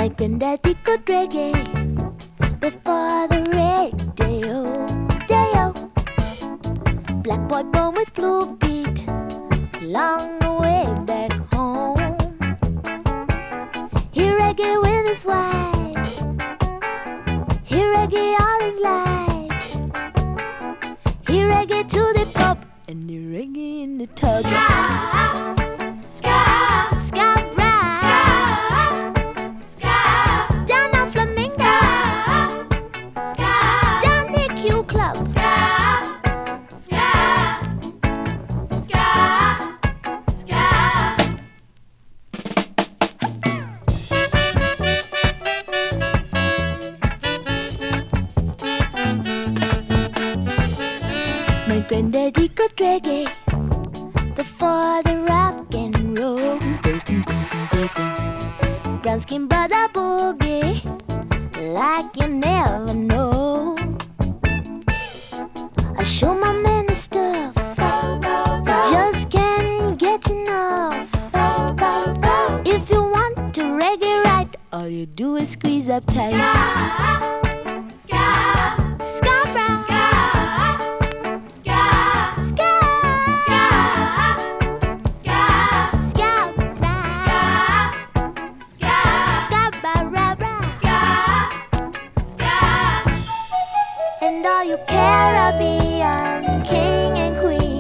My granddaddy could reggae before the radio. Day-o. Black boy born with blue beat, long way back home. He reggae with his wife, he reggae all his life. He reggae to the pub and he reggae in the tub. My granddaddy could reggae before the rock and roll. Brown skin brother boogie like you never know. I show my man the stuff, just can't get enough. If you want to reggae right, all you do is squeeze up tight. And all you Caribbean king and queen,